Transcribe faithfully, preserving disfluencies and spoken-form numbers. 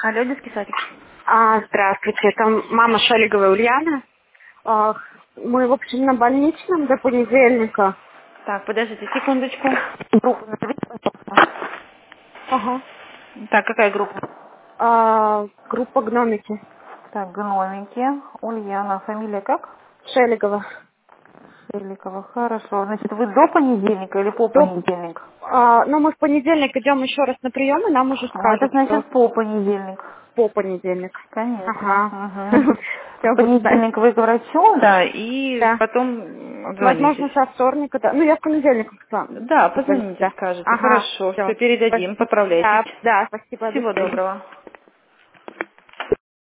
Алло, детский садик. А, здравствуйте, это мама Шалиговой Ульяна. А, мы, в общем, на больничном до понедельника. Так, подождите секундочку. Группу назовите, пожалуйста. Ага. Так, какая группа? А, группа гномики. Так, гномики. Ульяна. Фамилия как? Шелегова. Шеликова. Хорошо. Значит, вы до понедельника или по До- понедельник? а, ну, мы в понедельник идем еще раз на прием, и нам уже Ну, это скажут, что значит по понедельник. по понедельник. Конечно. Ага. Угу. Все, В буду знать. понедельник вы к врачу, да, и Да. потом Возможно, отзвонитесь. со вторника, да. Ну, я в понедельник к вам Да, позвоню, позвоните, да. скажете. Ага, Хорошо, все. все, передадим, Да, поправляйтесь. да, спасибо, Всего обещаю. доброго.